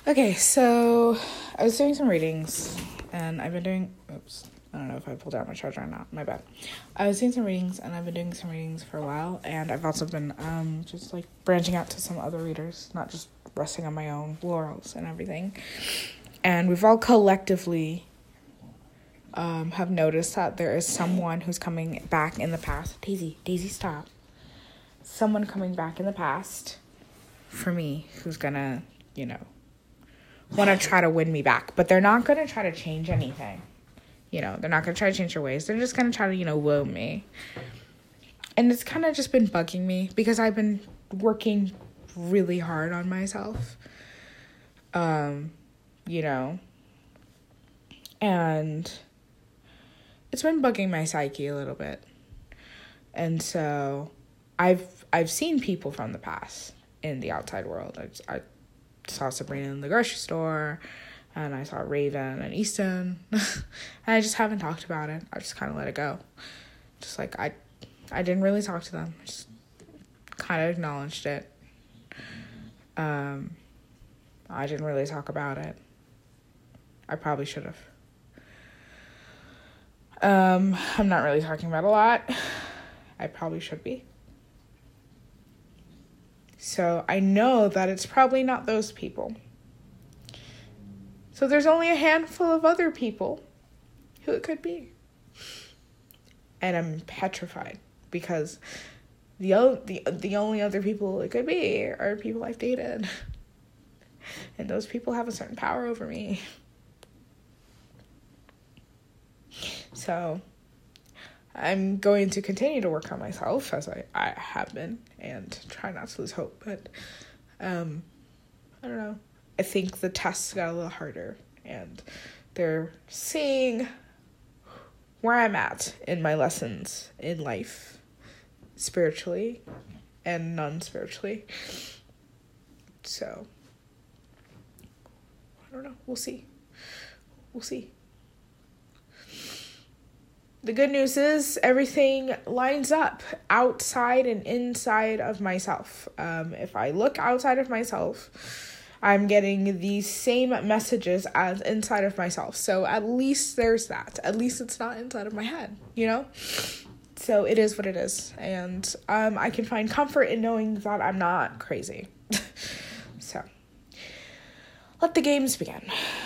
Okay, so I was doing some readings, and I've been doing, I don't know if I pulled out my charger or not, my bad. I was doing some readings, and I've been doing some readings for a while, and I've also been, just, like, branching out to some other readers, not just resting on my own laurels and everything. And we've all collectively, have noticed that there is someone who's coming back in the past. Daisy, stop. Someone coming back in the past for me who's gonna, want to try to win me back, but they're not going to try to change anything. They're not going to try to change their ways. They're just going to try to, woo me. And it's kind of just been bugging me because I've been working really hard on myself. And it's been bugging my psyche a little bit. And so I've seen people from the past in the outside world. I saw Sabrina in the grocery store, and I saw Raven and Easton, and I just haven't talked about it. I just kind of let it go. Just like, I didn't really talk to them. I just kind of acknowledged it. I didn't really talk about it. I probably should have. I'm not really talking about a lot. I probably should be. So I know that it's probably not those people. So there's only a handful of other people who it could be. And I'm petrified because the only other people it could be are people I've dated. And those people have a certain power over me. So I'm going to continue to work on myself as I have been and try not to lose hope. But I don't know. I think the tests got a little harder and they're seeing where I'm at in my lessons in life, spiritually and non-spiritually. So I don't know. We'll see. The good news is everything lines up outside and inside of myself. If I look outside of myself, I'm getting the same messages as inside of myself. So at least there's that. At least it's not inside of my head, So it is what it is. And I can find comfort in knowing that I'm not crazy. So let the games begin.